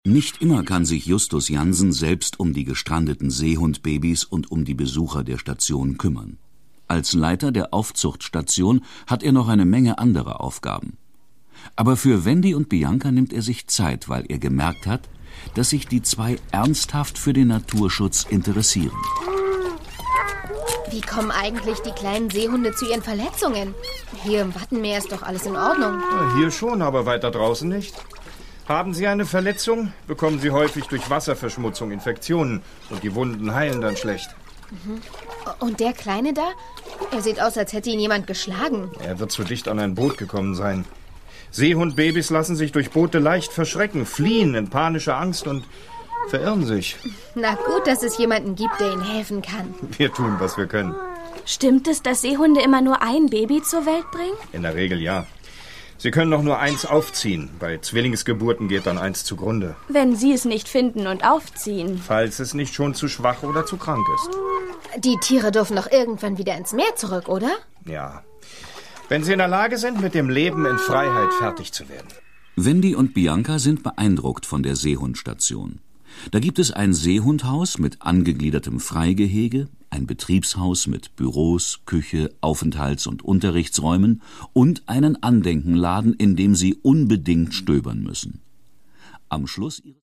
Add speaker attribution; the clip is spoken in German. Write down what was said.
Speaker 1: Nicht immer kann sich Justus Jansen selbst um die gestrandeten Seehundbabys und um die Besucher der Station kümmern. Als Leiter der Aufzuchtstation hat er noch eine Menge anderer Aufgaben. Aber für Wendy und Bianca nimmt er sich Zeit, weil er gemerkt hat, dass sich die zwei ernsthaft für den Naturschutz interessieren.
Speaker 2: Wie kommen eigentlich die kleinen Seehunde zu ihren Verletzungen? Hier im Wattenmeer ist doch alles in Ordnung.
Speaker 3: Ja, hier schon, aber weiter draußen nicht. Haben Sie eine Verletzung, bekommen Sie häufig durch Wasserverschmutzung Infektionen und die Wunden heilen dann schlecht.
Speaker 2: Und der Kleine da? Er sieht aus, als hätte ihn jemand geschlagen.
Speaker 3: Er wird zu dicht an ein Boot gekommen sein. Seehundbabys lassen sich durch Boote leicht verschrecken, fliehen in panischer Angst und verirren sich.
Speaker 2: Na gut, dass es jemanden gibt, der ihnen helfen kann.
Speaker 3: Wir tun, was wir können.
Speaker 4: Stimmt es, dass Seehunde immer nur ein Baby zur Welt bringen?
Speaker 3: In der Regel ja. Sie können doch nur eins aufziehen. Bei Zwillingsgeburten geht dann eins zugrunde.
Speaker 4: Wenn Sie es nicht finden und aufziehen.
Speaker 3: Falls es nicht schon zu schwach oder zu krank ist.
Speaker 2: Die Tiere dürfen doch irgendwann wieder ins Meer zurück, oder?
Speaker 3: Ja. Wenn sie in der Lage sind, mit dem Leben in Freiheit fertig zu werden.
Speaker 1: Wendy und Bianca sind beeindruckt von der Seehundstation. Da gibt es ein Seehundhaus mit angegliedertem Freigehege, ein Betriebshaus mit Büros, Küche, Aufenthalts- und Unterrichtsräumen und einen Andenkenladen, in dem sie unbedingt stöbern müssen. Am Schluss